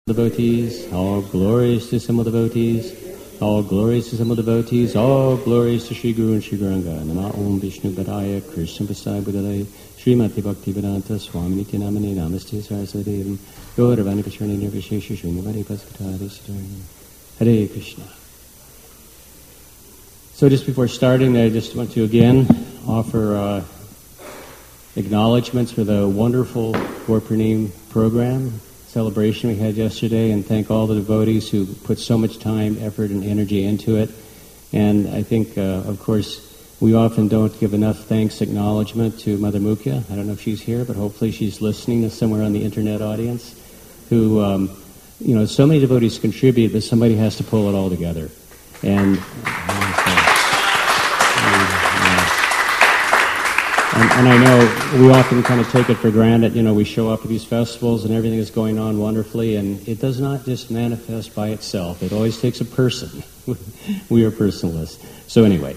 devotees, all glories to Simple devotees, all glories to Simple devotees, all glories to Sri Guru and Sri Gauranga. Nama Om Vishnu Padaya Krishna Prasad Buddhaya Srimati Bhaktivedanta Swami Nitya Namane Namaste Saraswati Devam Gauravani Pacharani Nirvishesha Srinivadi Paskatari Siddharani Hare Krishna. So just before starting, I just want to again offer acknowledgments for the wonderful Gorpurnim program celebration we had yesterday, and thank all the devotees who put so much time, effort, and energy into it. And I think, of course, we often don't give enough thanks, acknowledgement to Mother Mukhya. I don't know if she's here, but hopefully she's listening to somewhere on the internet audience, who, so many devotees contribute, but somebody has to pull it all together. And I know we often kind of take it for granted. We show up at these festivals and everything is going on wonderfully, and it does not just manifest by itself. It always takes a person. We are personalists. So anyway,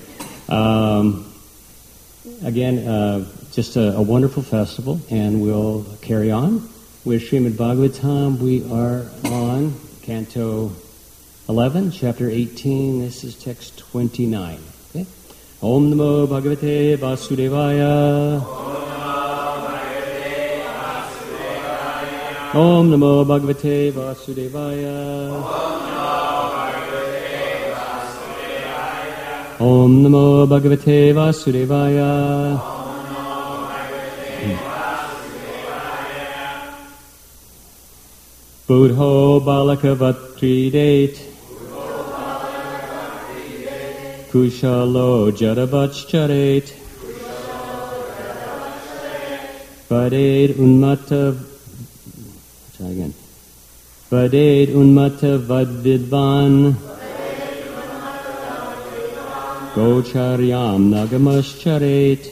again, just a wonderful festival, and we'll carry on with Srimad Bhagavatam. We are on Canto 11, Chapter 18. This is text 29. Okay? Om Namo Bhagavate Vasudevaya. Om Namo Bhagavate Vasudevaya. Om Namo Bhagavate Vasudevaya. Buddho Balakavat Tridate. Kushalo Jadavachcharet Vaded Unmata Vadvidvan Gocharyam Nagamascharet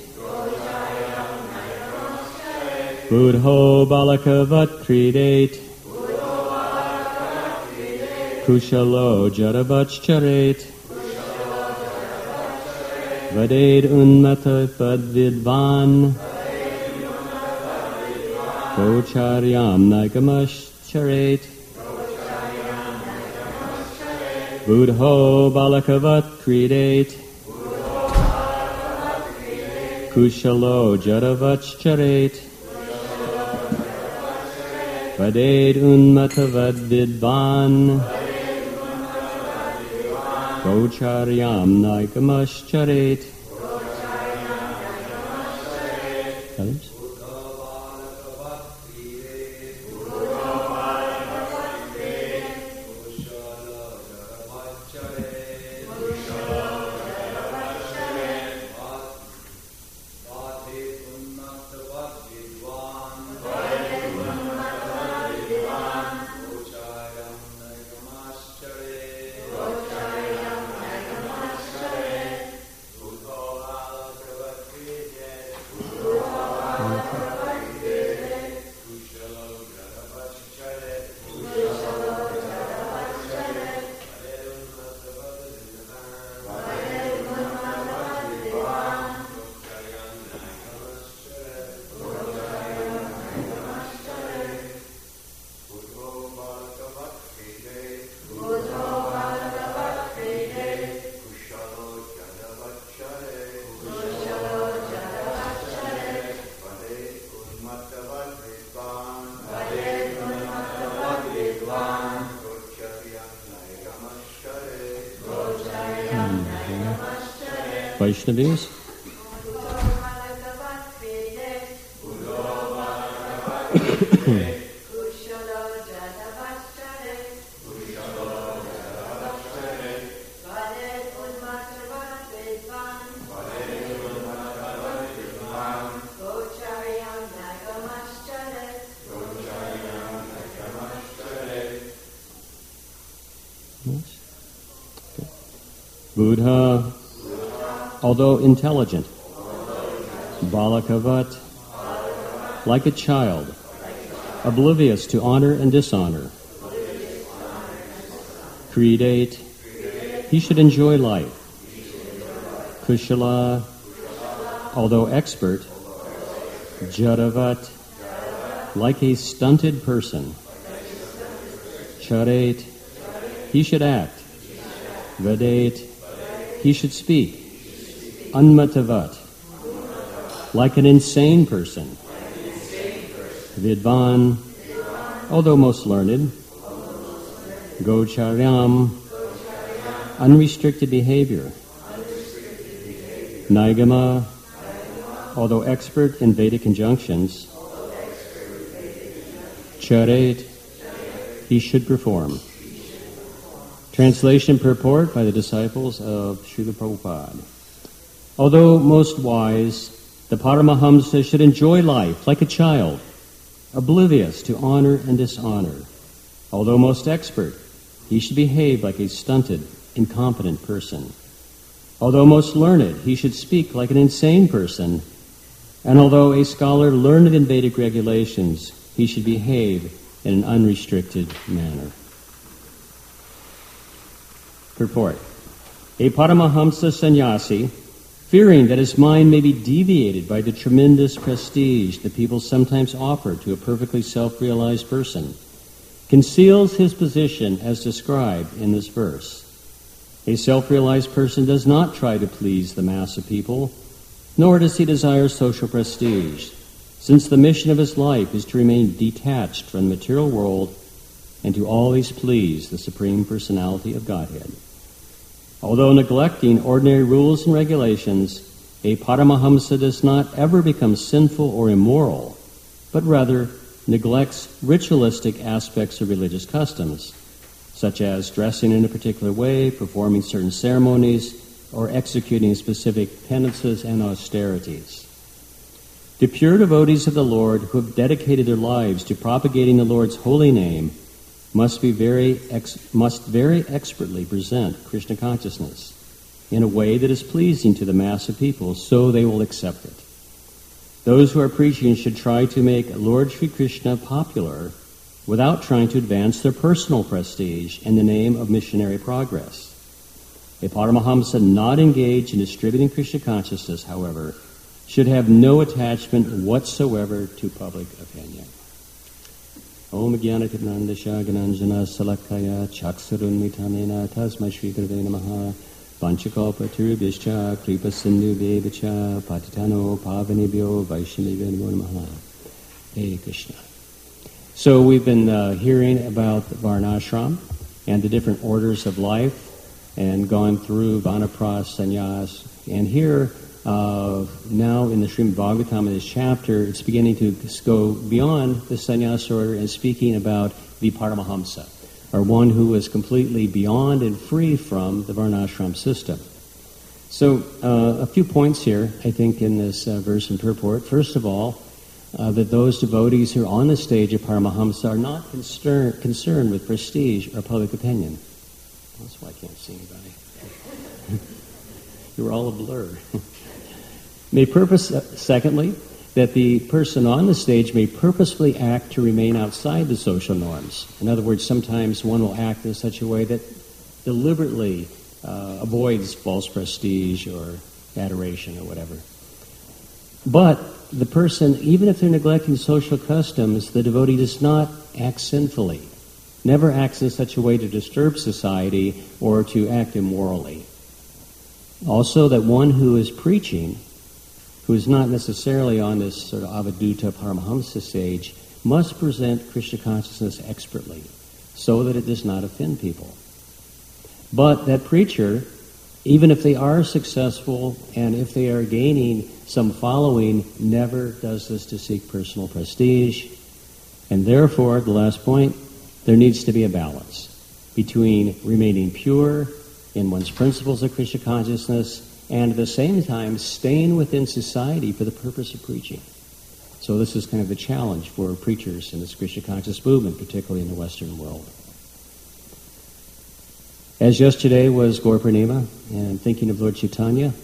Buddho Balakavat Kridate Kushalo Jadavachcharet Vaded Unmata Vadvidvan Gocharyam Nagamascharate Buddho Balakavat Kridate Kushalo Jadavachcharet Vaded Unmata Vadvidvan Gocharyam Nagamascharate. Others? Vaishnavis? Buddha, although intelligent, Balakavat, like a child, oblivious to honor and dishonor, Kridate, he should enjoy life. Kushala, although expert, Jadavat, like a stunted person, Charet, he should act. Vadet, he should speak. Unmatavat, like an insane person. Vidvan, although most learned. Gocharyam, unrestricted behavior. Nigama, although expert in Vedic conjunctions. Charet, he should perform. Translation purport by the disciples of Srila Prabhupada. Although most wise, the Paramahamsa should enjoy life like a child, oblivious to honor and dishonor. Although most expert, he should behave like a stunted, incompetent person. Although most learned, he should speak like an insane person. And although a scholar learned in Vedic regulations, he should behave in an unrestricted manner. Purport. A Paramahamsa sannyasi, fearing that his mind may be deviated by the tremendous prestige that people sometimes offer to a perfectly self-realized person, conceals his position as described in this verse. A self-realized person does not try to please the mass of people, nor does he desire social prestige, since the mission of his life is to remain detached from the material world and to always please the Supreme Personality of Godhead. Although neglecting ordinary rules and regulations, a Paramahamsa does not ever become sinful or immoral, but rather neglects ritualistic aspects of religious customs, such as dressing in a particular way, performing certain ceremonies, or executing specific penances and austerities. The pure devotees of the Lord who have dedicated their lives to propagating the Lord's holy name must very expertly present Krishna consciousness in a way that is pleasing to the mass of people, so they will accept it. Those who are preaching should try to make Lord Sri Krishna popular without trying to advance their personal prestige in the name of missionary progress. A Paramahamsa not engaged in distributing Krishna consciousness, however, should have no attachment whatsoever to public opinion. Om Jnanatirnandasha Gananjana Salakaya Chaksurunmitanena Tasma Shri Gurave Namaha Panchakalpa Tirubhischa Kripa Sindhu Bevacha Patitano Pavanibhyo Vaishnavyo Namo Namaha. Hare Krishna. So we've been hearing about the Varnashram and the different orders of life and gone through Vanapras, Sannyas, and here now in the Srimad Bhagavatam in this chapter, it's beginning to go beyond the sannyas order and speaking about the Paramahamsa, or one who is completely beyond and free from the Varnashram system. So a few points here, I think, in this verse and purport. First of all, that those devotees who are on the stage of Paramahamsa are not concerned with prestige or public opinion. That's why I can't see anybody. You're all a blur. Secondly, that the person on the stage may purposefully act to remain outside the social norms. In other words, sometimes one will act in such a way that deliberately avoids false prestige or adoration or whatever. But the person, even if they're neglecting social customs, the devotee does not act sinfully, never acts in such a way to disturb society or to act immorally. Also, that one who is preaching, who is not necessarily on this sort of Avadhuta Paramahamsa stage, must present Krishna consciousness expertly, so that it does not offend people. But that preacher, even if they are successful and if they are gaining some following, never does this to seek personal prestige. And therefore, the last point, there needs to be a balance between remaining pure in one's principles of Krishna consciousness and at the same time staying within society for the purpose of preaching. So this is kind of the challenge for preachers in this Krishna conscious movement, particularly in the Western world. As yesterday was Gaur Purnima, and I'm thinking of Lord Chaitanya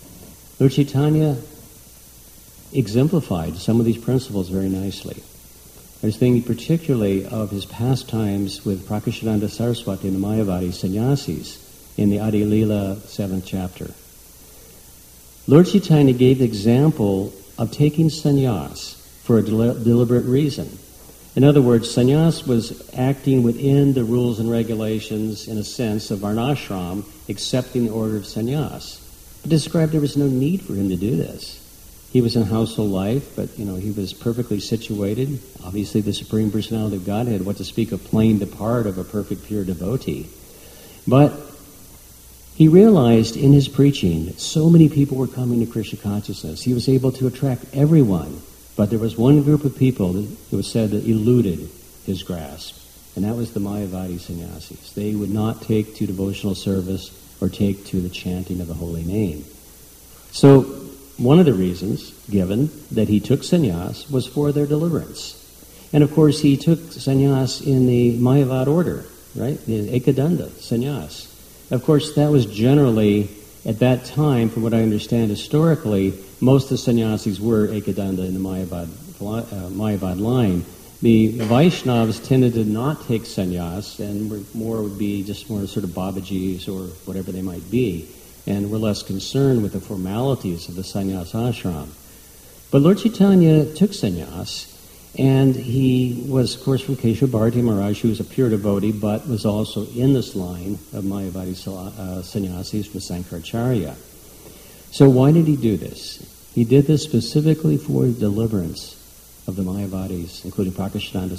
exemplified some of these principles very nicely. I was thinking particularly of his pastimes with Prakashananda Saraswati and the Mayavadi sannyasis in the Adi Lila 7th chapter. Lord Chaitanya gave the example of taking sannyas for a deliberate reason. In other words, sannyas was acting within the rules and regulations, in a sense, of varnashram, accepting the order of sannyas. But described there was no need for him to do this. He was in household life, but he was perfectly situated. Obviously, the Supreme Personality of Godhead, what to speak of playing the part of a perfect, pure devotee. But he realized in his preaching that so many people were coming to Krishna consciousness. He was able to attract everyone. But there was one group of people that it was said that eluded his grasp, and that was the Mayavadi sannyasis. They would not take to devotional service or take to the chanting of the holy name. So one of the reasons given that he took sannyas was for their deliverance. And of course he took sannyas in the Mayavad order, right? The Ekadanda sannyas. Of course that was generally, at that time, from what I understand historically, most of the sannyasis were Ekadanda in the Mayavad line. The Vaishnavas tended to not take sannyas, and would be just more sort of Babajis or whatever they might be, and were less concerned with the formalities of the sannyas ashram. But Lord Chaitanya took sannyas, and he was, of course, from Keshav Bharati Maharaj, who was a pure devotee, but was also in this line of Mayavadi sannyasis from Sankaracharya. So why did he do this? He did this specifically for the deliverance of the Mayavadis, including Prakashananda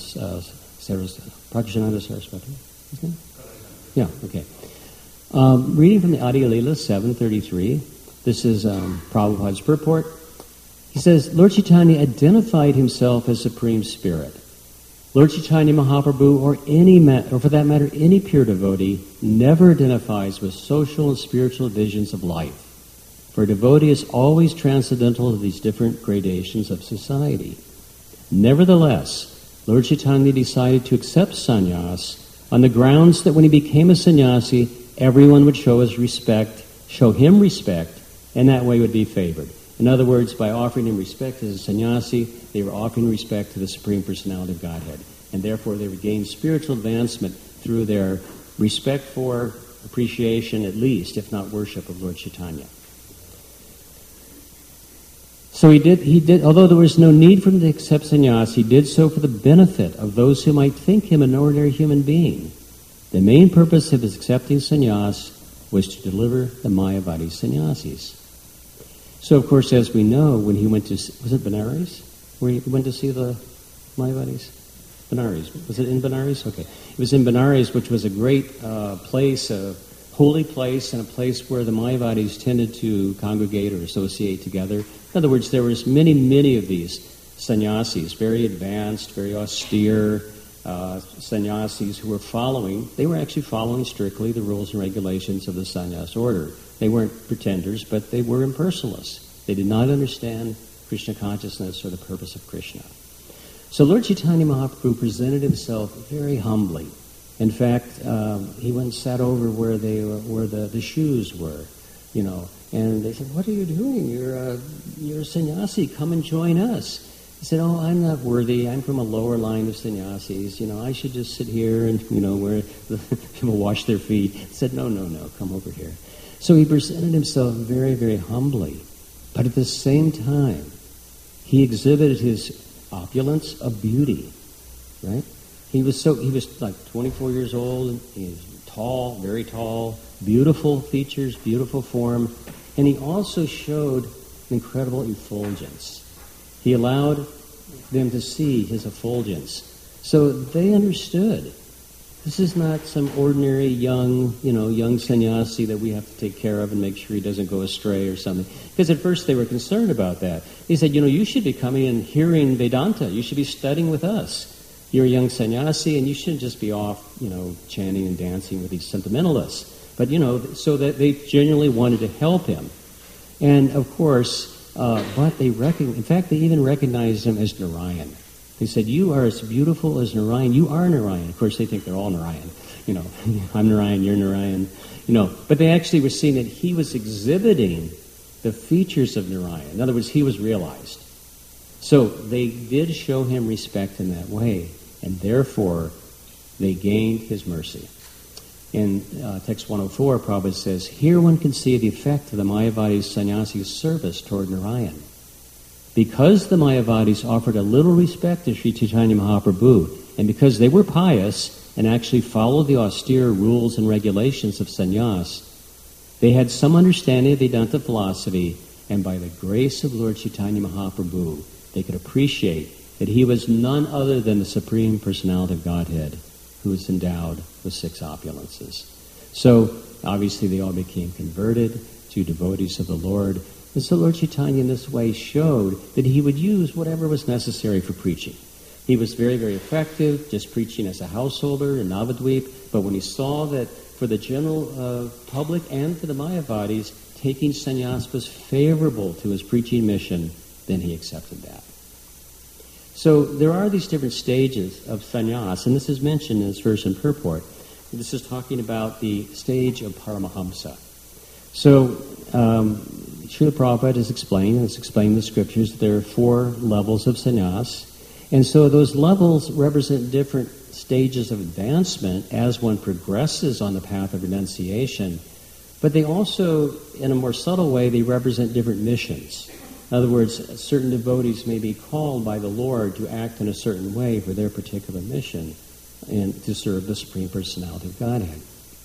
Saraswati. Isn't it? Yeah, okay. Reading from the Adi Leela 733, this is Prabhupada's purport. He says, Lord Chaitanya identified himself as Supreme Spirit. Lord Chaitanya Mahaprabhu, or for that matter, any pure devotee, never identifies with social and spiritual visions of life. For a devotee is always transcendental to these different gradations of society. Nevertheless, Lord Chaitanya decided to accept sannyas on the grounds that when he became a sannyasi, everyone would show him respect, and that way would be favored. In other words, by offering him respect as a sannyasi, they were offering respect to the Supreme Personality of Godhead. And therefore they would gain spiritual advancement through their respect for, appreciation at least, if not worship of Lord Chaitanya. So he did, although there was no need for him to accept sannyas, he did so for the benefit of those who might think him an ordinary human being. The main purpose of his accepting sannyas was to deliver the Mayavadi sannyasis. So, of course, as we know, when he went to, was it Benares? Where he went to see the Mayavadis? Benares. Was it in Benares? Okay. It was in Benares, which was a great place, a holy place, and a place where the Mayavadis tended to congregate or associate together. In other words, there was many, many of these sannyasis, very advanced, very austere sannyasis who were actually following strictly the rules and regulations of the sannyas order. They weren't pretenders, but they were impersonalists. They did not understand Krishna consciousness or the purpose of Krishna. So Lord Chaitanya Mahaprabhu presented himself very humbly. In fact, he went and sat over where the shoes were, and they said, "What are you doing? You're a sannyasi. Come and join us." He said, "Oh, I'm not worthy. I'm from a lower line of sannyasis. I should just sit here and where the people wash their feet." He said, "No, come over here." So he presented himself very, very humbly, but at the same time, he exhibited his opulence of beauty, right? He was like 24 years old, and he was tall, very tall, beautiful features, beautiful form, and he also showed an incredible effulgence. He allowed them to see his effulgence. So they understood. This is not some ordinary young sannyasi that we have to take care of and make sure he doesn't go astray or something. Because at first they were concerned about that. They said, you should be coming and hearing Vedanta. You should be studying with us. You're a young sannyasi, and you shouldn't just be off, chanting and dancing with these sentimentalists. But, so that they genuinely wanted to help him. And, of course, but they even recognized him as Narayan. They said, "You are as beautiful as Narayan. You are Narayan." Of course, they think they're all Narayan. I'm Narayan, you're Narayan. But they actually were seeing that he was exhibiting the features of Narayan. In other words, he was realized. So they did show him respect in that way, and therefore they gained his mercy. In text 104, Prabhupada says, "Here one can see the effect of the Mayavadi sannyasi's service toward Narayan. Because the Mayavadis offered a little respect to Sri Chaitanya Mahaprabhu, and because they were pious and actually followed the austere rules and regulations of sannyas, they had some understanding of Vedanta philosophy, and by the grace of Lord Chaitanya Mahaprabhu, they could appreciate that he was none other than the Supreme Personality of Godhead, who was endowed with 6 opulences. So, obviously, they all became converted to devotees of the Lord. And so Lord Chaitanya in this way showed that he would use whatever was necessary for preaching. He was very, very effective, just preaching as a householder in Navadvip, but when he saw that for the general public and for the Mayavadis, taking sannyas was favorable to his preaching mission, then he accepted that. So there are these different stages of sannyas, and this is mentioned in this verse in purport. This is talking about the stage of Paramahamsa. So Srila Prabhupada has explained in the scriptures, that there are 4 levels of sannyas, and so those levels represent different stages of advancement as one progresses on the path of renunciation, but they also, in a more subtle way, they represent different missions. In other words, certain devotees may be called by the Lord to act in a certain way for their particular mission and to serve the Supreme Personality of Godhead.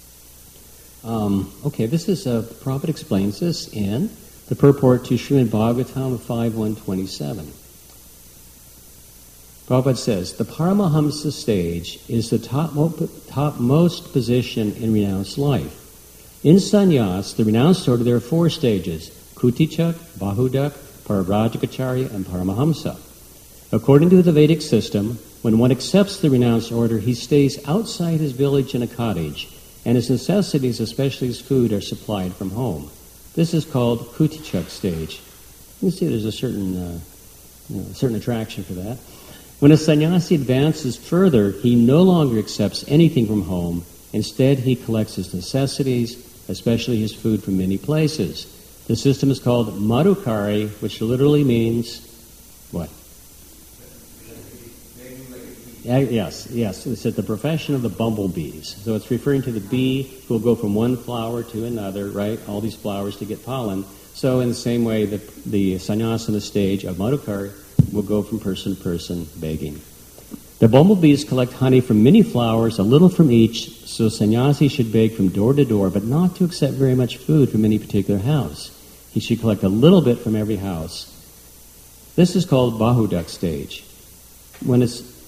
This is, Prabhupada explains this in the purport to Srimad Bhagavatam 5.127. Prabhupada says, the Paramahamsa stage is the topmost position in renounced life. In sannyas, the renounced order, there are 4 stages: Kutichak, Bahudak, Parivrajikacharya, and Paramahamsa. According to the Vedic system, when one accepts the renounced order, he stays outside his village in a cottage, and his necessities, especially his food, are supplied from home. This is called Kutichak stage. You can see there's a certain attraction for that. When a sannyasi advances further, he no longer accepts anything from home. Instead, he collects his necessities, especially his food, from many places. The system is called Madhukari, which literally means what? Yes. It's the profession of the bumblebees. So it's referring to the bee who will go from one flower to another, right? All these flowers to get pollen. So in the same way, the sannyas in the stage of Madhukari will go from person to person begging. The bumblebees collect honey from many flowers, a little from each, so sannyasi should beg from door to door, but not to accept very much food from any particular house. He should collect a little bit from every house. This is called Bahudak stage. When a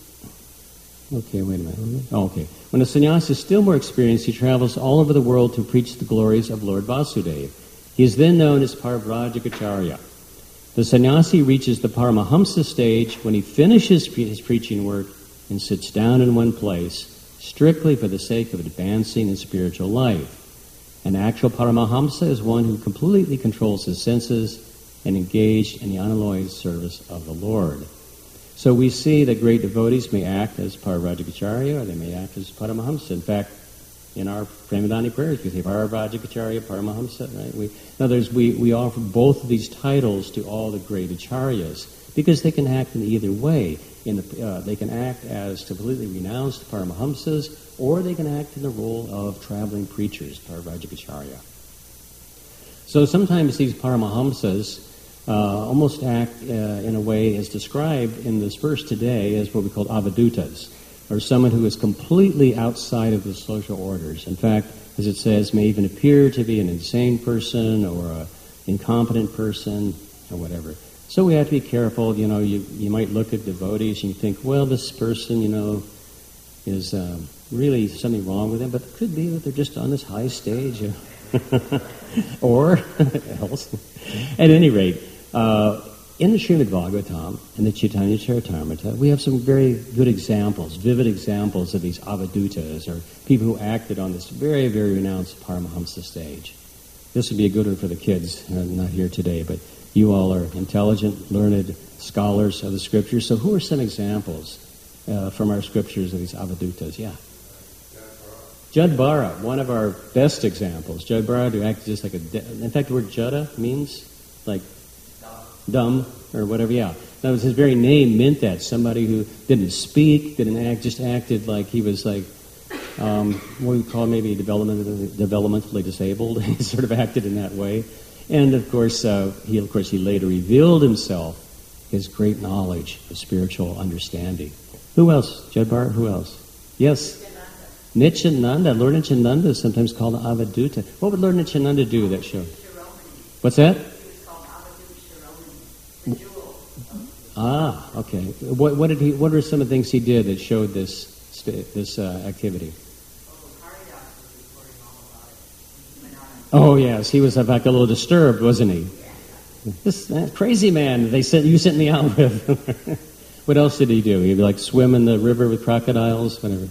sannyasi is still more experienced, he travels all over the world to preach the glories of Lord Vasudeva. He is then known as Parivrajikacharya. The sannyasi reaches the Paramahamsa stage when he finishes his preaching work and sits down in one place, strictly for the sake of advancing in spiritual life. An actual Paramahamsa is one who completely controls his senses and engaged in the unalloyed service of the Lord. So we see that great devotees may act as Parivrajikacharya, or they may act as Paramahamsa. In fact, in our Premadani prayers, we say Parivrajikacharya, Paramahamsa, right? In other words, we offer both of these titles to all the great acharyas, because they can act in either way. They can act as completely renounced Paramahamsas, or they can act in the role of traveling preachers, Parivrajikacharya. So sometimes these Paramahamsas almost act in a way as described in this verse today as what we call avadutas, or someone who is completely outside of the social orders. In fact, as it says, may even appear to be an insane person or an incompetent person or whatever. So we have to be careful. You might look at devotees and you think, well, this person, is really something wrong with them, but it could be that they're just on this high stage. Or else. At any rate, in the Srimad Bhagavatam and the Chaitanya Charitamrita, we have some very good examples, vivid examples of these avadutas, or people who acted on this very, very renounced Paramahamsa stage. This would be a good one for the kids, not here today, but you all are intelligent, learned scholars of the scriptures. So who are some examples from our scriptures of these avadutas? Yeah. Jad Bara, one of our best examples. Jad Bara, who acted just like in fact, the word Jada means like dumb or whatever. Yeah, that was his very name meant that, somebody who didn't speak, didn't act, just acted like he was like what we call maybe developmentally disabled. He sort of acted in that way, and of course he later revealed himself his great knowledge of spiritual understanding. Who else? Jadbar, who else? Yes? Nityananda. Lord Nityananda is sometimes called Avaduta. What would Lord Nityananda do that show? What's that? Ah, okay. What did he? What are some of the things he did that showed this activity? Oh yes, he was like a little disturbed, wasn't he? This crazy man you sent me out with. What else did he do? He'd like swim in the river with crocodiles, whatever.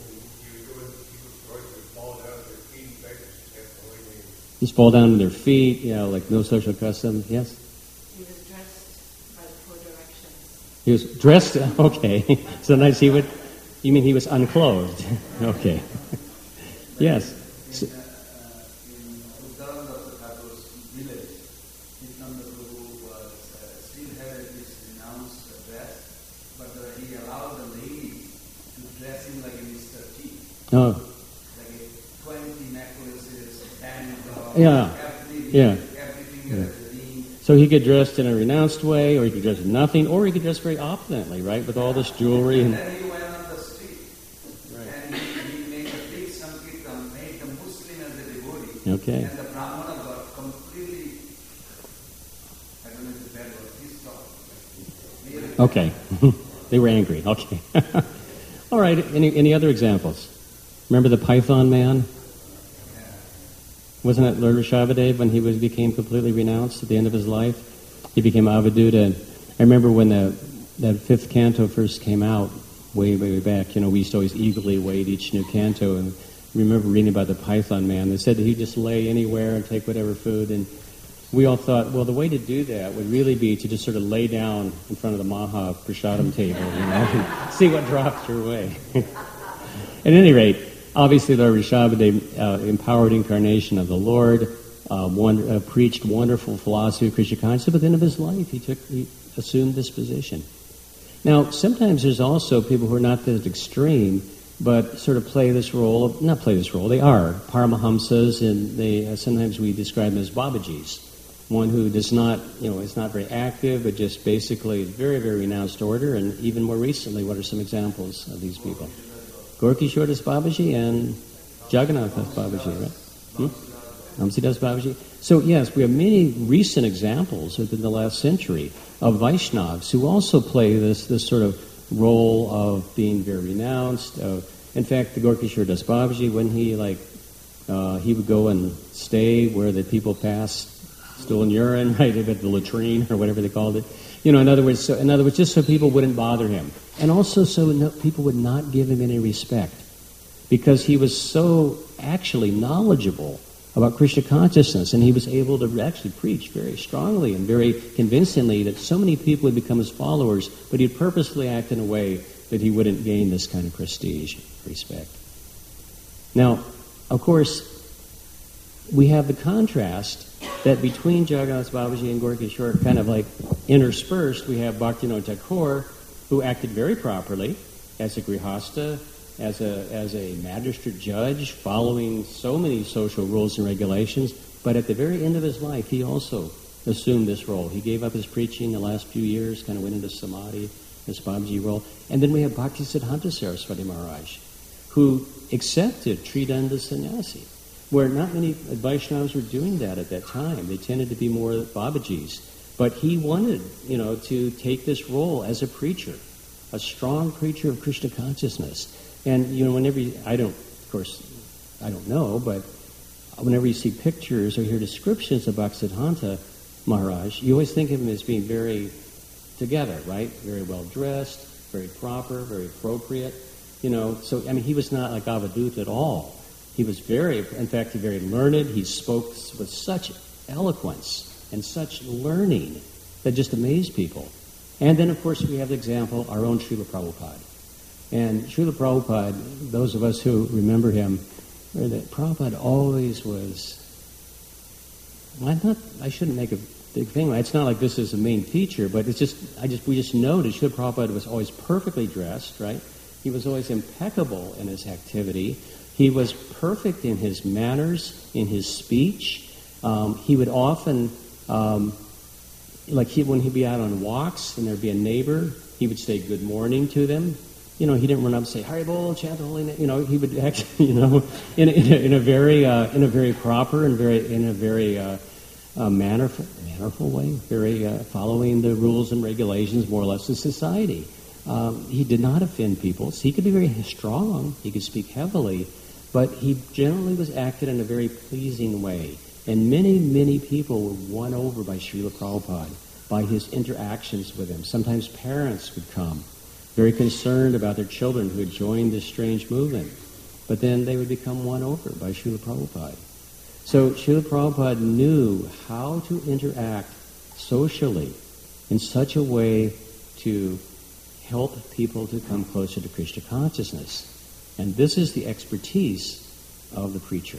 Just fall down to their feet, like no social custom. Yes. He was dressed by the four directions. He was dressed. Okay. Sometimes he would. You mean he was unclothed? Okay. Yes. So, oh. Like 20 necklaces, bands, yeah. everything. So he could dress in a renounced way, or he could dress in nothing, or he could dress very opulently, right, with all this jewelry. And then he went on the street, and he made a big sankirtan, made the Muslim as a devotee. Okay. And the Brahmana got completely, I don't know if the bad word, pissed off. Okay. They were angry. Okay. All right. Any other examples? Remember the Python man? Wasn't that Lord Rishabhadev when he became completely renounced at the end of his life? He became Avaduta. I remember when that fifth canto first came out, way back. We used to always eagerly await each new canto. And remember reading about the Python man. They said that he'd just lay anywhere and take whatever food. And we all thought, well, the way to do that would really be to just sort of lay down in front of the Maha Prasadam table, and see what drops your way. At any rate, obviously, Lord Rishabhadev, empowered incarnation of the Lord, preached wonderful philosophy of Krishna consciousness. But at the end of his life, he assumed this position. Now, sometimes there's also people who are not that extreme, but sort of play this role. They are Paramahamsas, and sometimes we describe them as Babajis. One who does not, is not very active, but just basically very, very renounced order. And even more recently, what are some examples of these people? Gorkishore Das Babaji and Jagannath Das Babaji, right? Amsidas Babaji. So yes, we have many recent examples within the last century of Vaishnavas who also play this sort of role of being very renounced. In fact, the Gorkishore Das Babaji, when he would go and stay where the people passed stolen urine, right, at the latrine or whatever they called it. In other words, just so people wouldn't bother him, and also so people would not give him any respect, because he was so actually knowledgeable about Krishna consciousness, and he was able to actually preach very strongly and very convincingly that so many people would become his followers, but he'd purposely act in a way that he wouldn't gain this kind of prestige, respect. Now, of course, we have the contrast that between Jagannath Babaji and Gorkishore, kind of like interspersed, we have Bhaktivinoda Thakur, who acted very properly as a grihasta, as a magistrate judge, following so many social rules and regulations. But at the very end of his life, he also assumed this role. He gave up his preaching the last few years, kind of went into samadhi, this Babaji role. And then we have Bhaktisiddhanta Saraswati Maharaj, who accepted Tridanda Sannyasi, where not many Vaishnavas were doing that at that time. They tended to be more Babajis. But he wanted, to take this role as a preacher, a strong preacher of Krishna consciousness. And, whenever I don't know, but whenever you see pictures or hear descriptions of Bhaktisiddhanta Maharaj, you always think of him as being very together, right? Very well dressed, very proper, very appropriate. So, he was not like Avaduta at all. He was very learned. He spoke with such eloquence and such learning that just amazed people. And then, of course, we have the example, our own Srila Prabhupada. And Srila Prabhupada, those of us who remember him, that Prabhupada always was, I shouldn't make a big thing. It's not like this is the main feature, but we just noticed Srila Prabhupada was always perfectly dressed, right? He was always impeccable in his activity. He was perfect in his manners, in his speech. He would often when he'd be out on walks and there'd be a neighbor, he would say good morning to them. He didn't run up and say Haribol, chant the holy name. He would actually, in a very proper and very mannerful way, very following the rules and regulations more or less of society. He did not offend people. So he could be very strong. He could speak heavily, but he generally was acted in a very pleasing way. And many, many people were won over by Srila Prabhupada by his interactions with him. Sometimes parents would come, very concerned about their children who had joined this strange movement. But then they would become won over by Srila Prabhupada. So Srila Prabhupada knew how to interact socially in such a way to help people to come closer to Krishna consciousness. And this is the expertise of the preacher.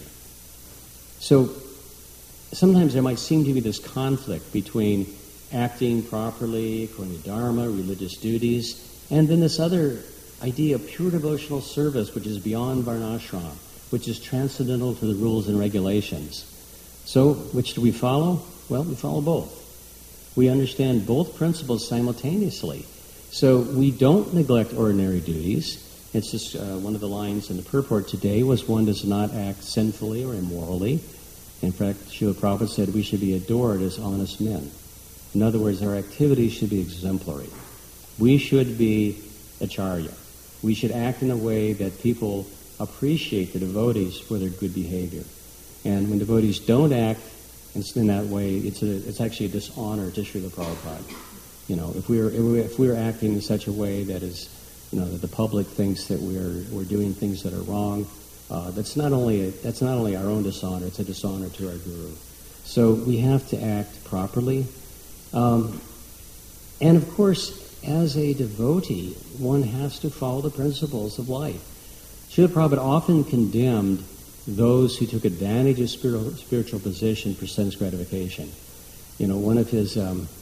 So sometimes there might seem to be this conflict between acting properly according to Dharma, religious duties, and then this other idea of pure devotional service, which is beyond Varnashram, which is transcendental to the rules and regulations. So, which do we follow? Well, we follow both. We understand both principles simultaneously. So we don't neglect ordinary duties. It's just one of the lines in the purport today was one does not act sinfully or immorally. In fact, Srila Prabhupada said we should be adored as honest men. In other words, our activities should be exemplary. We should be acharya. We should act in a way that people appreciate the devotees for their good behavior. And when devotees don't act in that way, it's actually a dishonor to Srila Prabhupada. If we're acting in such a way that is, that the public thinks that we're doing things that are wrong, that's not only our own dishonor; it's a dishonor to our guru. So we have to act properly, and of course, as a devotee, one has to follow the principles of life. Srila Prabhupada often condemned those who took advantage of spiritual position for sense gratification. One of his,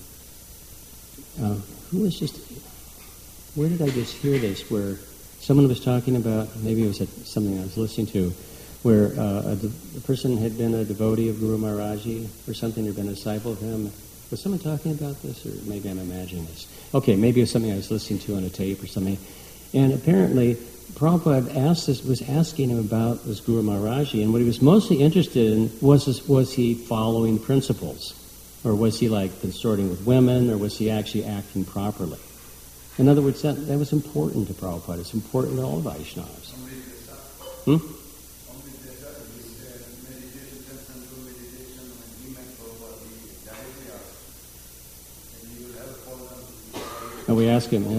where did I just hear this? Where someone was talking about, maybe it was something I was listening to, where a person had been a devotee of Guru Maharaji or something, had been a disciple of him. Was someone talking about this, or maybe I'm imagining this? Okay, maybe it was something I was listening to on a tape or something. And apparently, Prabhupada was asking him about this Guru Maharaji, and what he was mostly interested in was he following principles? Or was he consorting with women, or was he actually acting properly? In other words, that was important to Prabhupada. It's important to all Vaishnavas. And we asked him,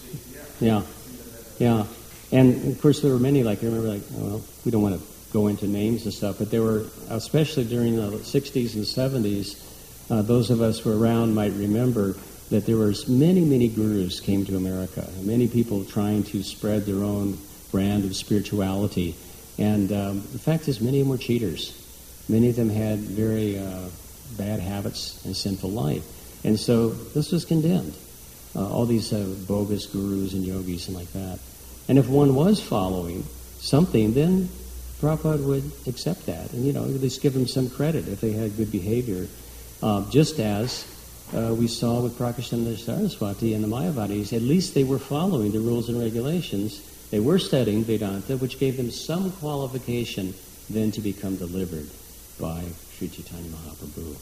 yeah. And of course there were many, I remember, we don't want to go into names and stuff, but there were, especially during the 60s and 70s, those of us who were around might remember that there were many gurus came to America, many people trying to spread their own brand of spirituality. And the fact is, many of them were cheaters. Many of them had very bad habits and sinful life. And so this was condemned. All these bogus gurus and yogis and like that. And if one was following something, then Prabhupada would accept that. And, at least give them some credit if they had good behavior. Just as we saw with Prakashananda Saraswati and the Mayavadis, at least they were following the rules and regulations. They were studying Vedanta, which gave them some qualification then to become delivered by Sri Chaitanya Mahaprabhu.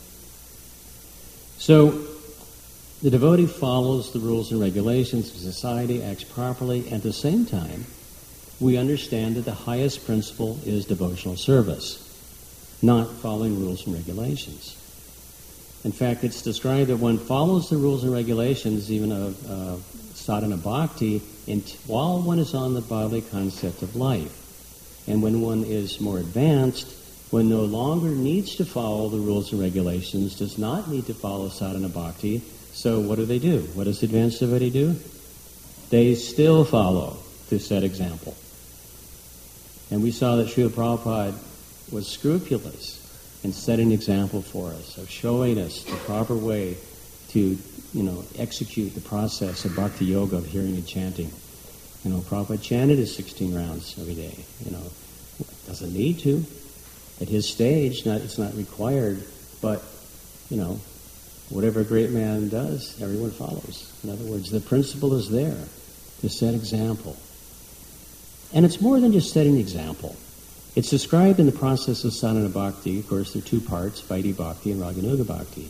So, the devotee follows the rules and regulations of society, acts properly, and at the same time, we understand that the highest principle is devotional service, not following rules and regulations. In fact, it's described that one follows the rules and regulations even of sadhana bhakti while one is on the bodily concept of life. And when one is more advanced, one no longer needs to follow the rules and regulations, does not need to follow sadhana bhakti. So what do? What does the advanced devotee do? They still follow to set example. And we saw that Srila Prabhupada was scrupulous in setting an example for us, of showing us the proper way to, execute the process of bhakti yoga, of hearing and chanting. Prabhupada chanted his 16 rounds every day. Doesn't need to. At his stage, it's not required, but, whatever a great man does, everyone follows. In other words, the principle is there to set example. And it's more than just setting example. It's described in the process of sadhana bhakti. Of course, there are two parts, Vaidhi Bhakti and Raganuga Bhakti.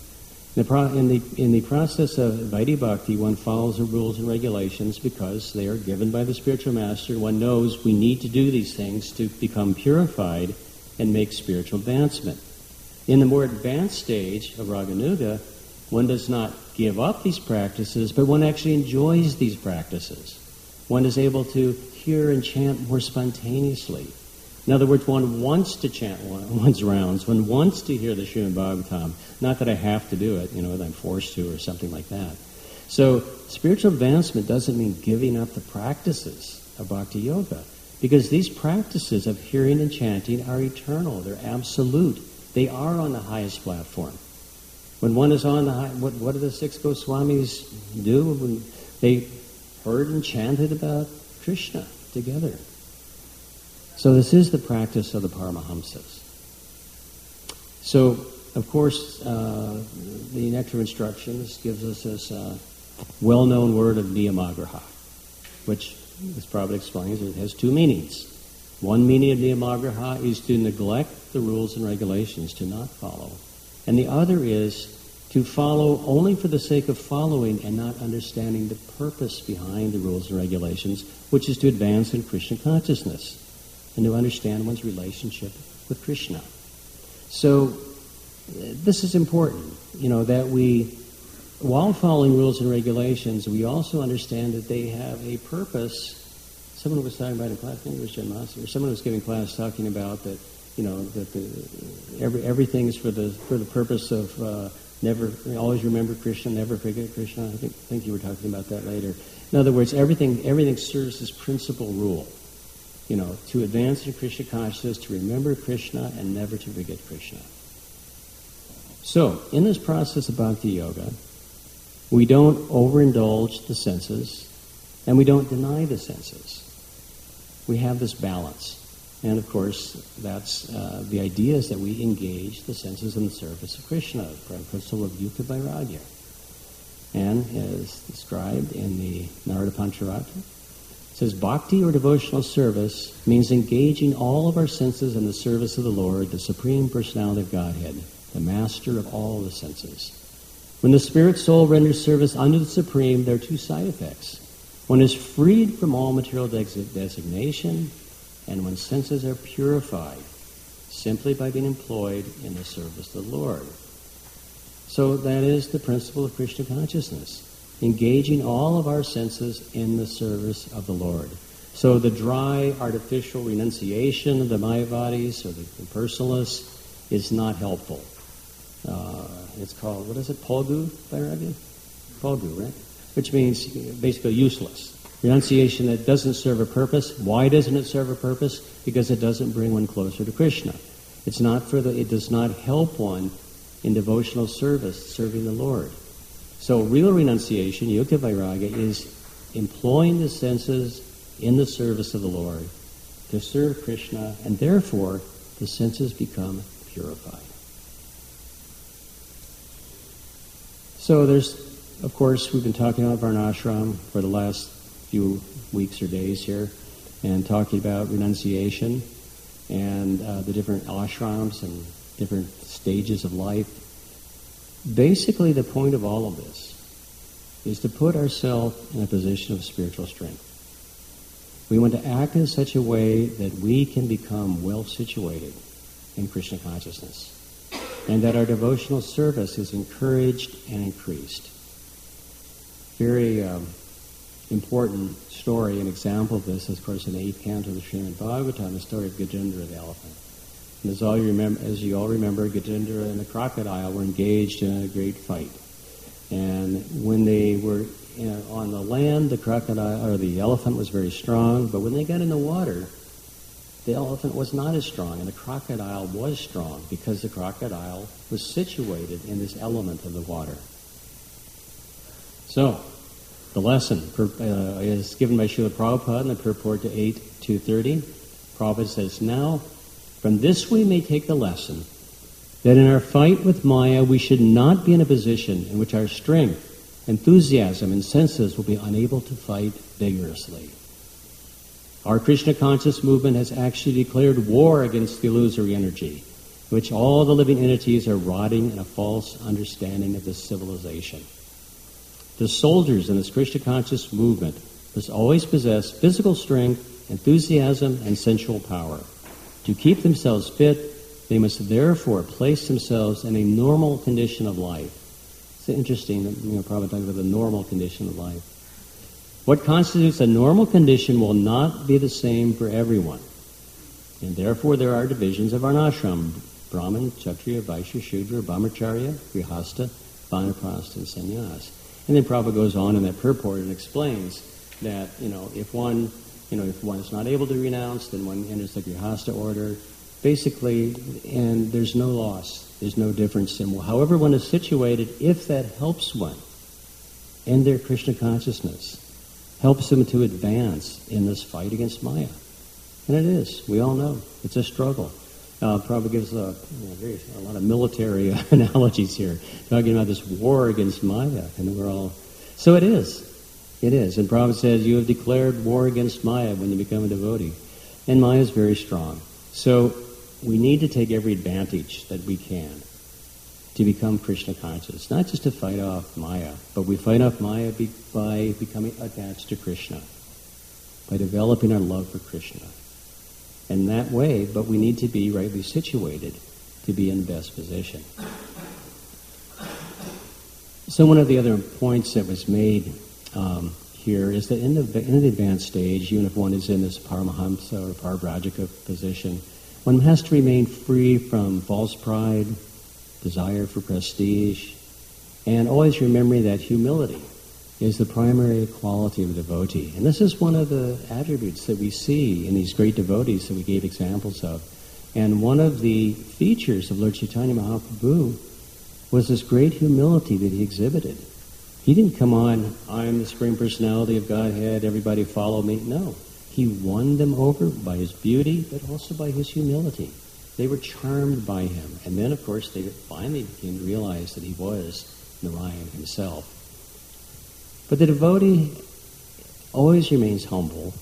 In the process of Vaidhi Bhakti, one follows the rules and regulations because they are given by the spiritual master. One knows we need to do these things to become purified and make spiritual advancement. In the more advanced stage of Raganuga, one does not give up these practices, but one actually enjoys these practices. One is able to hear and chant more spontaneously. In other words, one wants to chant one's rounds. One wants to hear the Srimad Bhagavatam. Not that I have to do it, that I'm forced to or something like that. So spiritual advancement doesn't mean giving up the practices of Bhakti Yoga, because these practices of hearing and chanting are eternal. They're absolute. They are on the highest platform. When one is on the high, what do the six Goswamis do? When they heard and chanted about Krishna together. So this is the practice of the Paramahamsas. So, of course, the Nectar of Instructions gives us this well-known word of niyamagraha, which, as Prabhupada explains, it has two meanings. One meaning of niyamagraha is to neglect the rules and regulations, to not follow. And the other is to follow only for the sake of following and not understanding the purpose behind the rules and regulations, which is to advance in Krishna consciousness and to understand one's relationship with Krishna. So this is important, that we, while following rules and regulations, we also understand that they have a purpose. Someone was talking about in class, I think it was Jen Master, or someone was giving class talking about that, everything is for the purpose of never always remember Krishna, never forget Krishna. I think you were talking about that later. In other words, everything serves this principal rule. To advance in Krishna consciousness, to remember Krishna, and never to forget Krishna. So, in this process of Bhakti Yoga, we don't overindulge the senses, and we don't deny the senses. We have this balance. And, of course, that's the idea is that we engage the senses in the service of Krishna, the principle of Yuka Vairagya. And, as described in the Narada Pancharatra, it says, bhakti or devotional service means engaging all of our senses in the service of the Lord, the Supreme Personality of Godhead, the master of all the senses. When the spirit soul renders service unto the Supreme, there are two side effects. One is freed from all material designation, and one's senses are purified simply by being employed in the service of the Lord. So that is the principle of Krishna consciousness. Engaging all of our senses in the service of the Lord. So the dry, artificial renunciation of the Mayavadis or the impersonalists is not helpful. It's called, what is it, Polgu Vairagya? Polgu, right? Which means basically useless. Renunciation that doesn't serve a purpose. Why doesn't it serve a purpose? Because it doesn't bring one closer to Krishna. It does not help one in devotional service, serving the Lord. So real renunciation, Yuka Vairagya, is employing the senses in the service of the Lord to serve Krishna, and therefore the senses become purified. So there's, of course, we've been talking about Varnashram for the last few weeks or days here, and talking about renunciation and the different ashrams and different stages of life. Basically, the point of all of this is to put ourselves in a position of spiritual strength. We want to act in such a way that we can become well situated in Krishna consciousness, and that our devotional service is encouraged and increased. Very important story, an example of this, is, of course, in the 8th canto of the Srimad Bhagavatam, the story of Gajendra the elephant. And as you all remember, Gajendra and the crocodile were engaged in a great fight. And when they were on the land, the crocodile or the elephant was very strong. But when they got in the water, the elephant was not as strong, and the crocodile was strong because the crocodile was situated in this element of the water. So, the lesson is given by Srila Prabhupada in the purport to 8.230. Prabhupada says, now, from this we may take the lesson that in our fight with Maya, we should not be in a position in which our strength, enthusiasm, and senses will be unable to fight vigorously. Our Krishna conscious movement has actually declared war against the illusory energy, in which all the living entities are rotting in a false understanding of this civilization. The soldiers in this Krishna conscious movement must always possess physical strength, enthusiasm, and sensual power. To keep themselves fit, they must therefore place themselves in a normal condition of life. It's interesting that probably talking about the normal condition of life. What constitutes a normal condition will not be the same for everyone. And therefore there are divisions of varnashram: Brahman, Kshatriya, Vaishya, Shudra, Brahmacharya, Grihastha, Vanaprastha, and Sannyas. And then Prabhupada goes on in that purport and explains that, if one is not able to renounce, then one enters the Grihastha order. Basically, and there's no loss. There's no difference in however one is situated, if that helps one in their Krishna consciousness, helps them to advance in this fight against Maya. And it is. We all know. It's a struggle. Prabhupada gives a lot of military analogies here, talking about this war against Maya. And we're all... So it is. It is. And Prabhupada says, you have declared war against Maya when you become a devotee. And Maya is very strong. So we need to take every advantage that we can to become Krishna conscious. Not just to fight off Maya, but we fight off Maya by becoming attached to Krishna, by developing our love for Krishna. And that way, but we need to be rightly situated to be in the best position. So one of the other points that was made here is that in the advanced stage, even if one is in this Paramahamsa or Parivrajaka position, one has to remain free from false pride, desire for prestige, and always remembering that humility is the primary quality of a devotee. And this is one of the attributes that we see in these great devotees that we gave examples of. And one of the features of Lord Chaitanya Mahaprabhu was this great humility that he exhibited. He didn't come on, I'm the Supreme Personality of Godhead, everybody follow me. No. He won them over by his beauty, but also by his humility. They were charmed by him. And then, of course, they finally came to realize that he was Narayan himself. But the devotee always remains humble.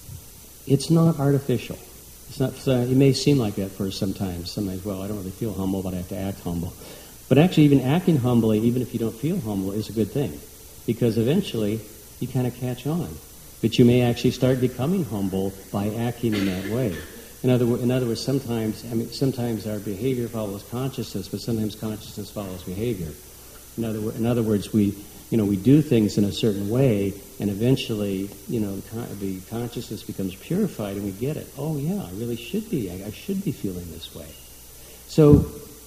It's not artificial. It's not. It may seem like that for sometimes. Sometimes, well, I don't really feel humble, but I have to act humble. But actually, even acting humbly, even if you don't feel humble, is a good thing. Because eventually, you kind of catch on. But you may actually start becoming humble by acting in that way. In other words, sometimes our behavior follows consciousness, but sometimes consciousness follows behavior. In other words, we do things in a certain way, and eventually, the consciousness becomes purified, and we get it. Oh, yeah, I really should be. I should be feeling this way. So,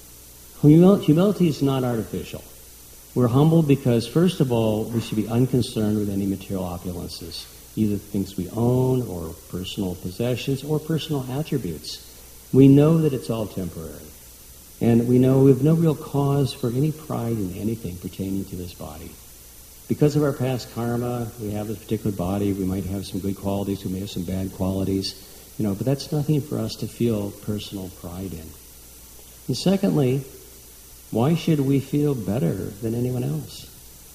humility is not artificial. We're humble because, first of all, we should be unconcerned with any material opulences, either things we own, or personal possessions, or personal attributes. We know that it's all temporary. And we know we have no real cause for any pride in anything pertaining to this body. Because of our past karma, we have this particular body, we might have some good qualities, we may have some bad qualities, but that's nothing for us to feel personal pride in. And secondly, why should we feel better than anyone else?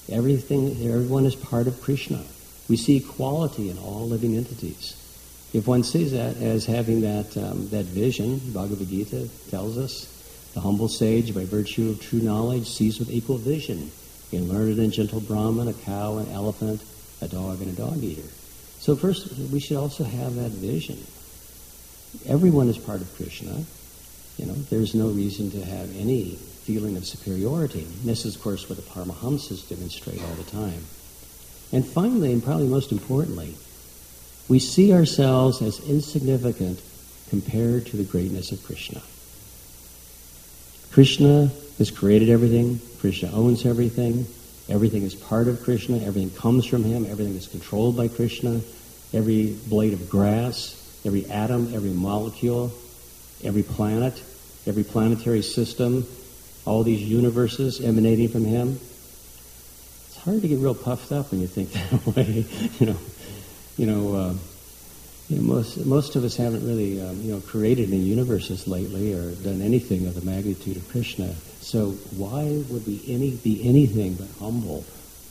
Everyone is part of Krishna. We see equality in all living entities. If one sees that as having that vision, Bhagavad Gita tells us, the humble sage, by virtue of true knowledge, sees with equal vision a learned and gentle Brahman, a cow, an elephant, a dog, and a dog-eater. So first, we should also have that vision. Everyone is part of Krishna. There's no reason to have any feeling of superiority. And this is, of course, what the Paramahamsas demonstrate all the time. And finally, and probably most importantly, we see ourselves as insignificant compared to the greatness of Krishna. Krishna has created everything. Krishna owns everything. Everything is part of Krishna. Everything comes from him. Everything is controlled by Krishna. Every blade of grass, every atom, every molecule, every planet, every planetary system, all these universes emanating from him. It's hard to get real puffed up when you think that way. most of us haven't really created any universes lately or done anything of the magnitude of Krishna. So why would we be anything but humble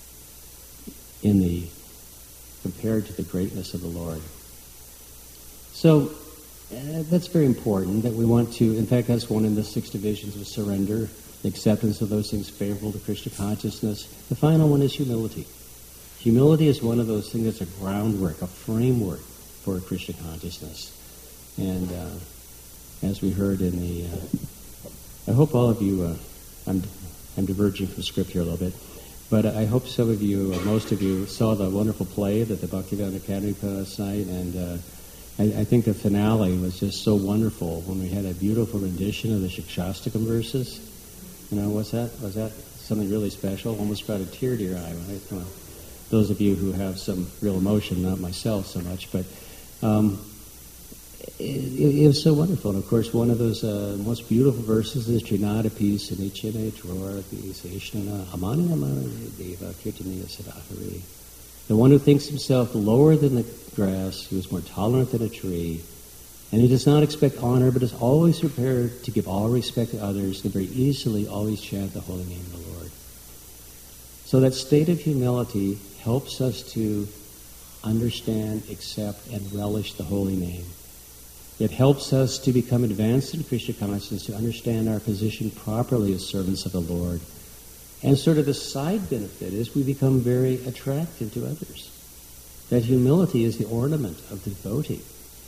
compared to the greatness of the Lord? So that's very important, that we want to, in fact, that's one of the 6 divisions of surrender, the acceptance of those things favorable to Krishna consciousness. The final one is humility. Humility is one of those things that's a groundwork, a framework for Krishna consciousness. And as we heard in I hope all of you, I'm diverging from script here a little bit, but I hope some of you, or most of you, saw the wonderful play that the Bhaktivedanta Academy put on last night, and I think the finale was just so wonderful when we had a beautiful rendition of the Shikshastakam verses. What's that? Was that something really special? Almost brought a tear to your eye, right? Well, those of you who have some real emotion, not myself so much, but it was so wonderful. And of course, one of those most beautiful verses is Trinadapi Sanichine Trorapi Seshnana Amanamana Deva Kirtaniya Sadahari. The one who thinks himself lower than the grass, who is more tolerant than a tree, and who does not expect honor, but is always prepared to give all respect to others, can very easily always chant the holy name of the Lord. So that state of humility helps us to understand, accept, and relish the holy name. It helps us to become advanced in Krishna consciousness, to understand our position properly as servants of the Lord. And sort of the side benefit is we become very attractive to others. That humility is the ornament of the devotee.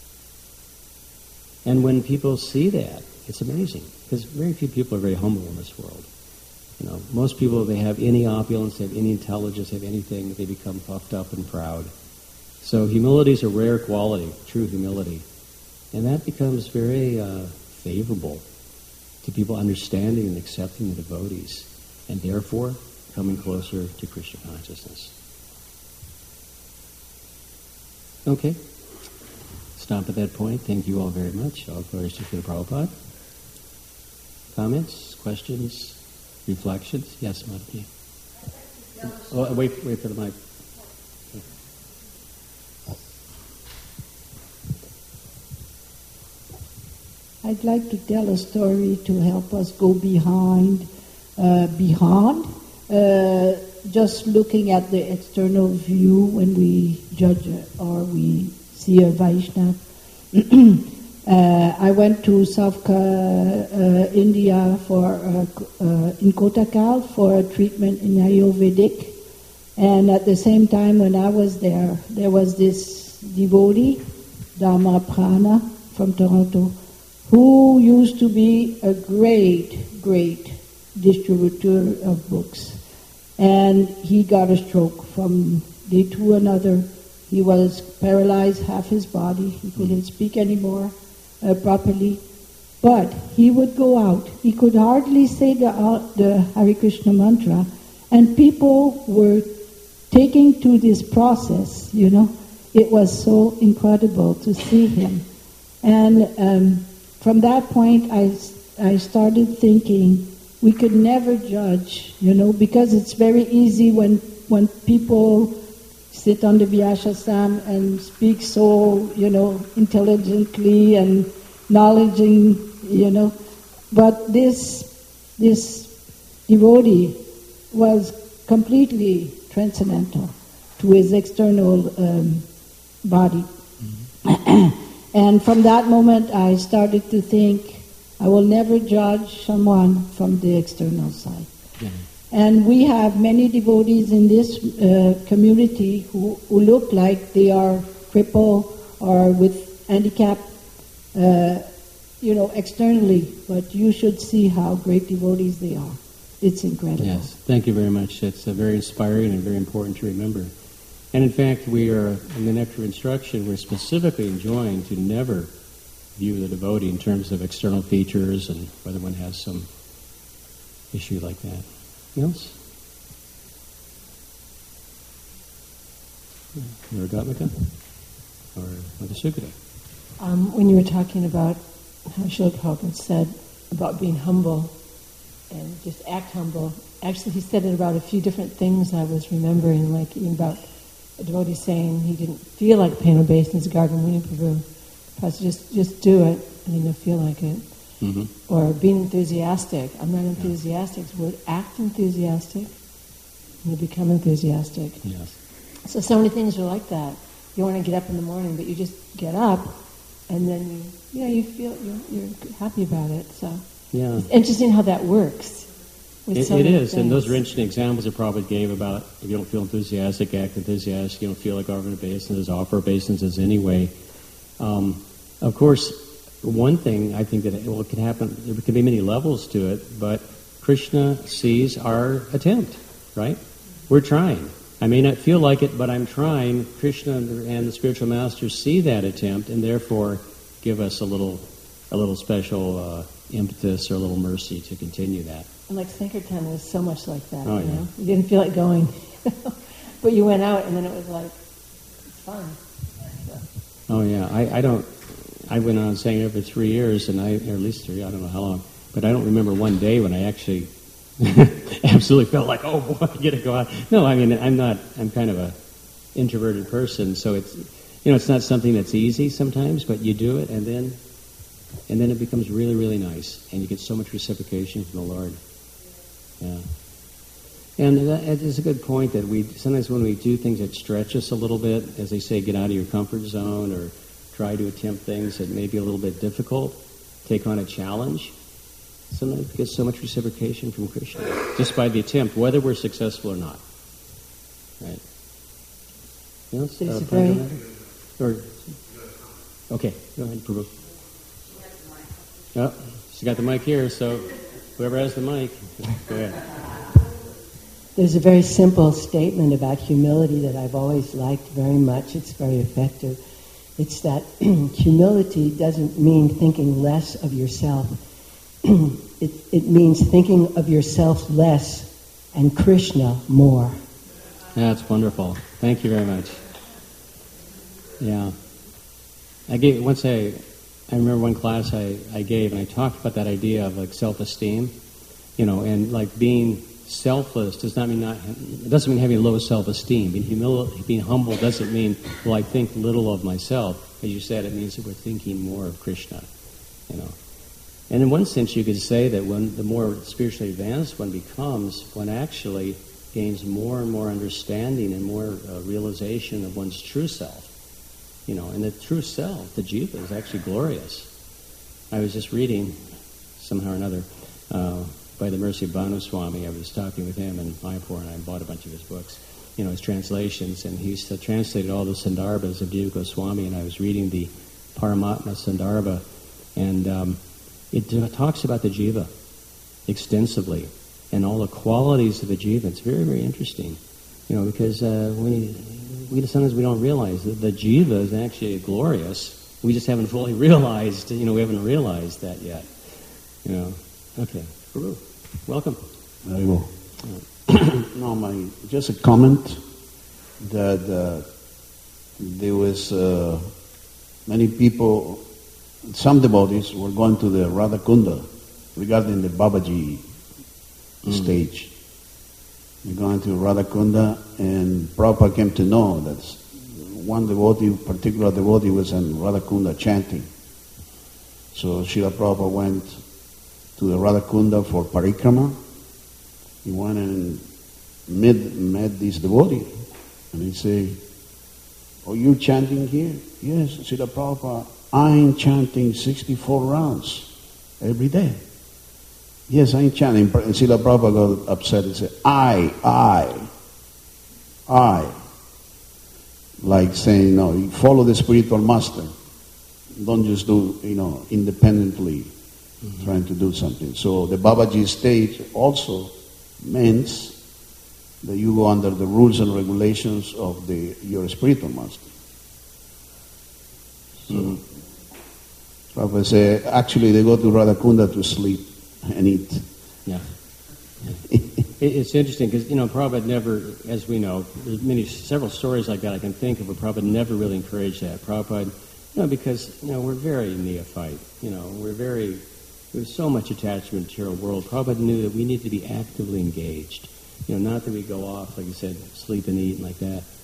And when people see that, it's amazing, because very few people are very humble in this world. Most people, they have any opulence, they have any intelligence, they have anything, they become puffed up and proud. So humility is a rare quality, true humility. And that becomes very favorable to people understanding and accepting the devotees, and therefore coming closer to Krishna consciousness. Okay. Stop at that point. Thank you all very much. All glories to Srila Prabhupada. Comments, questions, reflections? Yes, Madhvi. Oh, wait for the mic. I'd like to tell a story to help us go beyond just looking at the external view when we judge or we see a Vaishnava. I went to South India in Kotakal for a treatment in Ayurvedic, and at the same time when I was there was this devotee, Dharma Prana from Toronto, who used to be a great distributor of books. And he got a stroke from day to another. He was paralyzed half his body. He couldn't speak anymore properly. But he would go out. He could hardly say the Hare Krishna mantra. And people were taking to this process, It was so incredible to see him. And from that point, I started thinking we could never judge, because it's very easy when people sit on the Vyasasam and speak so, intelligently and knowledging, But this devotee was completely transcendental to his external body. Mm-hmm. And from that moment, I started to think, I will never judge someone from the external side. Yeah. And we have many devotees in this community who look like they are crippled or with handicap, externally. But you should see how great devotees they are. It's incredible. Yes, thank you very much. It's very inspiring and very important to remember. And in fact, we are, in the Nectar Instruction, we're specifically enjoined to never view the devotee in terms of external features and whether one has some issue like that. Anything else? Naragatmika? Or Mother Sukada? When you were talking about how Srila Prabhupada said about being humble and just act humble, actually he said it about a few different things I was remembering, like even about a devotee saying he didn't feel like paying obeisance to Gargamuni Prabhu. Prabhupada said, just do it, and then you'll feel like it. Mm-hmm. Or being enthusiastic. I'm not enthusiastic. We'll act enthusiastic, and you become enthusiastic. Yes. So many things are like that. You want to get up in the morning, but you just get up, and then you feel you're happy about it. So Yeah. it's interesting how that works. It is, and those are interesting examples that Prabhupada gave about if you don't feel enthusiastic, act enthusiastic. You don't feel like offering obeisances, offer obeisances anyway. Of course, one thing I think that it can happen. There can be many levels to it, but Krishna sees our attempt. Right? We're trying. I may not feel like it, but I'm trying. Krishna and the spiritual masters see that attempt, and therefore give us a little special impetus or a little mercy to continue that. And like Sankirtan was so much like that. Oh, you yeah. know? You didn't feel like going, but you went out, and then it was like it's fun. So. Oh yeah, I went on saying it for 3 years, or at least 3, I don't know how long, but I don't remember one day when I actually absolutely felt like, oh boy, I gotta go out. No, I mean, I'm kind of a introverted person, so it's not something that's easy sometimes, but you do it, and then it becomes really, really nice, and you get so much reciprocation from the Lord. Yeah. And that is a good point that sometimes when we do things that stretch us a little bit, as they say, get out of your comfort zone or try to attempt things that may be a little bit difficult, take on a challenge, sometimes we get so much reciprocation from Krishna just by the attempt, whether we're successful or not. Right? Yes? Okay, go ahead, Prabhu. Oh, she's got the mic here, so whoever has the mic, go ahead. There's a very simple statement about humility that I've always liked very much. It's very effective. It's that humility doesn't mean thinking less of yourself. It means thinking of yourself less and Krishna more. That's wonderful. Thank you very much. Yeah. I remember one class I gave, and I talked about that idea of like self-esteem, and like being selfless doesn't mean having low self-esteem. Being humble doesn't mean, well, I think little of myself. As you said, it means that we're thinking more of Krishna, And in one sense, you could say that the more spiritually advanced one becomes, one actually gains more and more understanding and more realization of one's true self. And the true self, the jiva, is actually glorious. I was just reading, somehow or another, by the mercy of Bhanu Swami. I was talking with him in Mayapur, and I bought a bunch of his books, his translations, and he's translated all the Sandarbhas of Jiva Goswami, and I was reading the Paramatma Sandarbha, and it talks about the jiva extensively, and all the qualities of the jiva. It's very, very interesting, because sometimes we don't realize that the jiva is actually glorious. We just haven't fully realized, we haven't realized that yet. Okay, Guru, welcome. Very well. No, just a comment that there was many people, some devotees were going to the Radhakunda regarding the Babaji stage. They're going to Radhakunda, and Prabhupada came to know that one particular devotee was in Radhakunda chanting. So Srila Prabhupada went to the Radhakunda for parikrama. He went and met this devotee, and he said, "Oh, you chanting here?" "Yes, Srila Prabhupada, I'm chanting 64 rounds every day." "Yes, I'm chanting." And Srila Prabhupada got upset and said, I. Like saying, no, you follow the spiritual master. Don't just do, independently trying to do something. So the Babaji stage also means that you go under the rules and regulations of your spiritual master. So Prabhupada said, actually they go to Radhakunda to sleep and eat. Yeah. It's interesting because, Prabhupada never, as we know, there's several stories like that I can think of, but Prabhupada never really encouraged that. Prabhupada, because, we're very neophyte, there's so much attachment to the material world. Prabhupada knew that we need to be actively engaged. Not that we go off, like you said, sleep and eat and like that.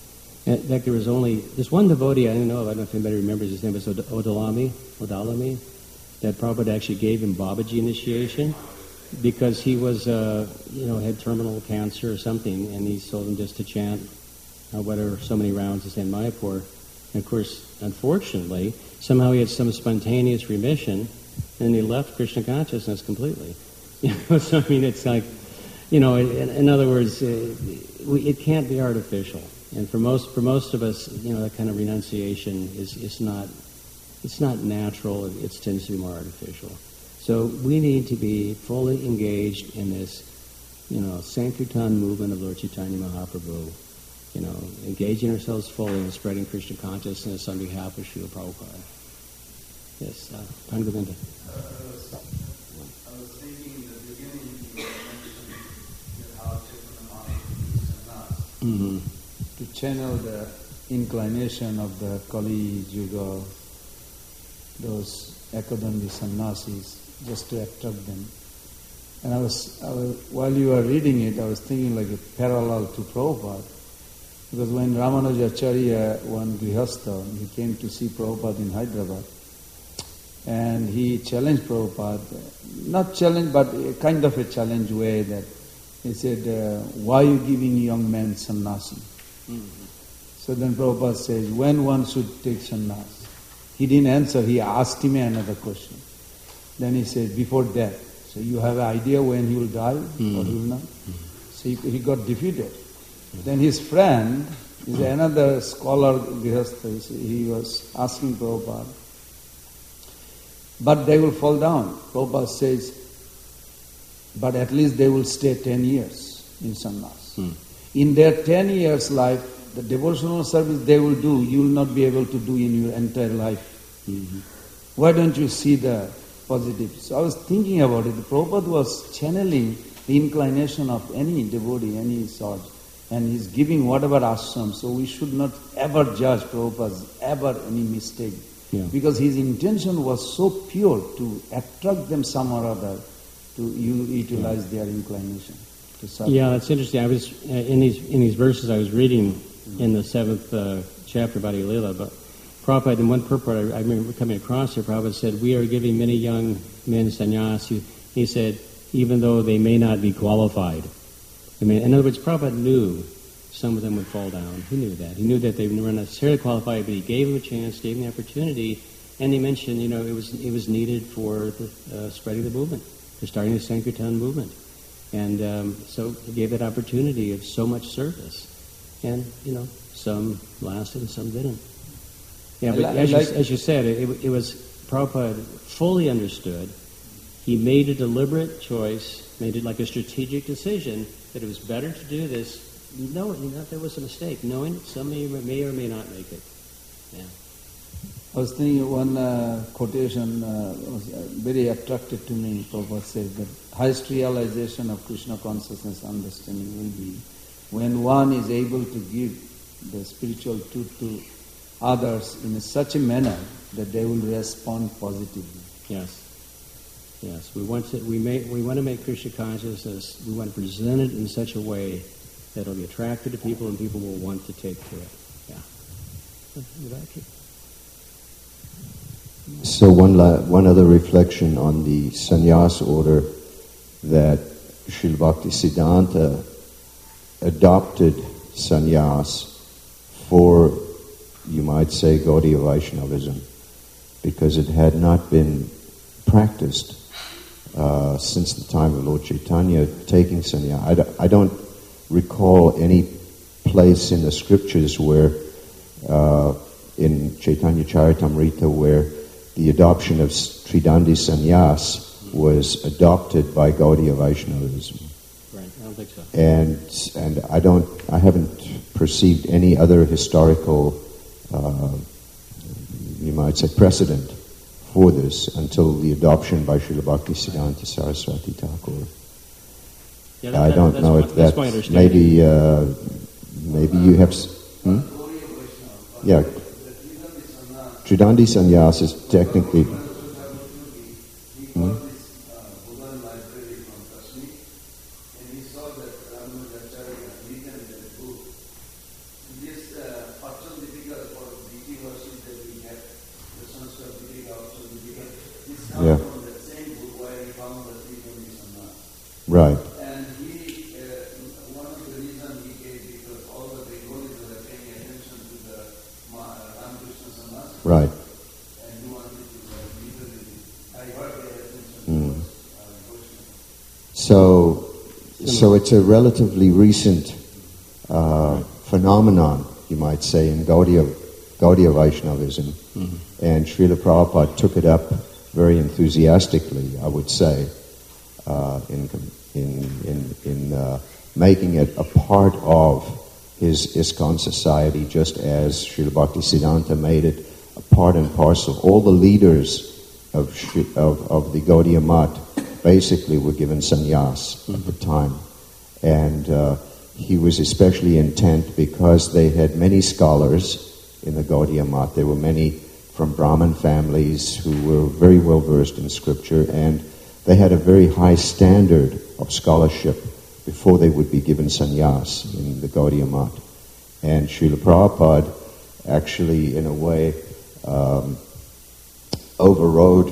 In fact, there's one devotee I don't know if anybody remembers his name, was Odalami, that Prabhupada actually gave him Babaji initiation because he was, had terminal cancer or something, and he told him just to chant whatever, so many rounds in Mayapur. And of course, unfortunately, somehow he had some spontaneous remission, and he left Krishna consciousness completely. So I mean, it's like, in other words, it can't be artificial. And for most of us, that kind of renunciation is not natural. It tends to be more artificial. So we need to be fully engaged in this, Sankirtan movement of Lord Chaitanya Mahaprabhu. Engaging ourselves fully in spreading Krishna consciousness on behalf of Srila Prabhupada. Yes, Pangovinda. I was thinking in the beginning you mentioned how Chaitanya Mahaprabhu is sannyas. To channel the inclination of the Kali Yuga, those Ekadandi sannyasis, just to attract them. And I was while you were reading it, I was thinking like a parallel to Prabhupada. Because when Ramanujacharya, one Grihastha, he came to see Prabhupada in Hyderabad, and he challenged Prabhupada, not challenge, but kind of a challenge way that he said, why are you giving young men sannyasi? So then Prabhupada says, when one should take sannyas? He didn't answer, he asked him another question. Then he said, before death. So you have an idea when he will die or he will not? So he got defeated. Then his friend is another scholar, Grihastha, he was asking Prabhupada, but they will fall down. Prabhupada says, but at least they will stay 10 years in sannyas. In their 10 years life, the devotional service they will do, you will not be able to do in your entire life. Why don't you see the positive? So I was thinking about it. Prabhupada was channeling the inclination of any devotee, any sort. And he's giving whatever ashram, so we should not ever judge Prabhupada's ever any mistake. Yeah. Because his intention was so pure to attract them some or other to utilize their inclination to serve. Yeah, that's interesting. I was in these verses I was reading in the 7th chapter about Lila, but Prabhupada, in one purport I remember coming across here, Prabhupada said, we are giving many young men sannyas. He said, even though they may not be qualified. In other words, Prabhupada knew some of them would fall down. He knew that. He knew that they were not necessarily qualified, but he gave them a chance, gave them the opportunity, and he mentioned, it was needed for the spreading the movement, for starting the Sankirtan movement. And so he gave that opportunity of so much service. And, some lasted and some didn't. Yeah, but as you said, it was Prabhupada fully understood. He made a deliberate choice, made it like a strategic decision that it was better to do this, knowing that there was a mistake, knowing some may or may not make it. Yeah. I was thinking one quotation was very attractive to me. Prabhupada said that highest realization of Krishna consciousness understanding will be when one is able to give the spiritual truth to others in such a manner that they will respond positively. Yes. Yes, we want to make Krishna consciousness. We want to present it in such a way that it'll be attractive to people, and people will want to take to it. Yeah. So one other reflection on the sannyas order, that Srila Bhaktisiddhanta adopted sannyas for, you might say, Gaudiya Vaishnavism, because it had not been practiced since the time of Lord Chaitanya taking sannyas. I don't recall any place in the scriptures where, in Chaitanya Charitamrita, where the adoption of Tridandi sannyas was adopted by Gaudiya Vaishnavism. Right, I don't think so. And I haven't perceived any other historical, you might say, precedent for this until the adoption by Srila Bhaktisiddhanta Saraswati Thakur. Yeah, I don't know if that's my understanding. Maybe you have. Yeah, Tridandi sannyas is technically. also difficult for the worship that we have, the Sanskrit Vedic also difficult. It's come Yeah. from that same book where he found that people is not. Right. And he, one of the reasons he gave, because all the devotees were paying attention to the Ramakrishna Samas. Right. And he wanted to literally divert their attention Mm. towards Krishna. So it's a relatively recent phenomenon, you might say, in Gaudiya Vaishnavism. Mhm. And Srila Prabhupada took it up very enthusiastically, I would say, in making it a part of his ISKCON society, just as Srila Bhaktisiddhanta made it a part and parcel. All the leaders of the Gaudiya Math basically were given sannyas at the time. And he was especially intent because they had many scholars in the Gaudiya Math. There were many from Brahmin families who were very well versed in scripture, and they had a very high standard of scholarship before they would be given sannyas in the Gaudiya Math. And Srila Prabhupada actually, in a way, overrode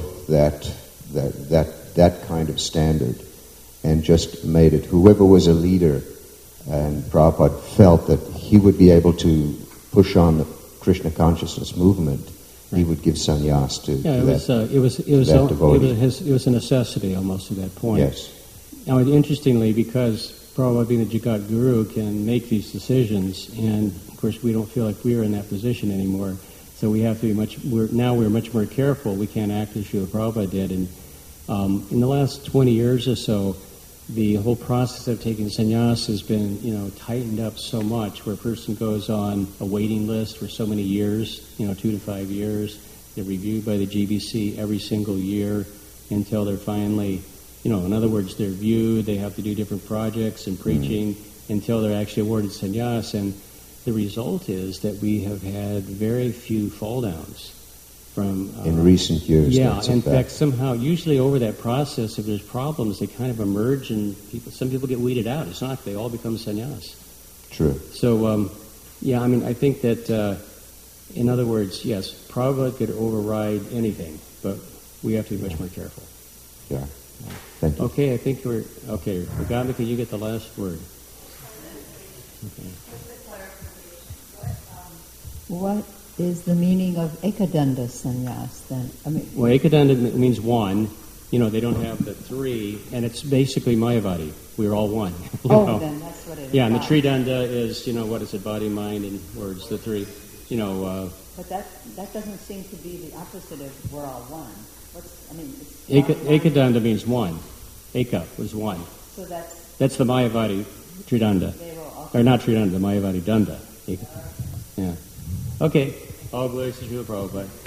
that kind of standard and just made it whoever was a leader, and Prabhupada felt that he would be able to push on the Krishna consciousness movement, he would give sannyas to Yeah, it was a necessity almost at that point. Yes. Now, interestingly, because Prabhupada being the Jagat Guru can make these decisions, and of course we don't feel like we're in that position anymore, so we have to be we're much more careful. We can't act as Srila Prabhupada did. And in the last 20 years or so, the whole process of taking sannyas has been, tightened up so much, where a person goes on a waiting list for so many years, 2 to 5 years. They're reviewed by the GBC every single year until they're finally, in other words, they're viewed. They have to do different projects and preaching until they're actually awarded sannyas. And the result is that we have had very few fall downs. In recent years. Yeah, in fact, somehow, usually over that process, if there's problems, they kind of emerge, and some people get weeded out. It's not like they all become sannyas. True. So, I think that, in other words, yes, Prabhupada could override anything, but we have to be much more careful. Yeah. Thank you. Okay, I think Ragamika, you get the last word. Okay. What is the meaning of Ekadanda sannyas then? Well, Ekadanda means one. They don't have the three, and it's basically Mayavadi. We're all one. Then that's what it is. Yeah, and the Tridanda is, what is it, body, mind, and words, the three, But that doesn't seem to be the opposite of we're all one. Ekadanda means one. Eka was one. So that's the Mayavadi Tridanda. Or not Tridanda, the Mayavadi Danda. Yeah. Okay. All glories to Srila Prabhupada.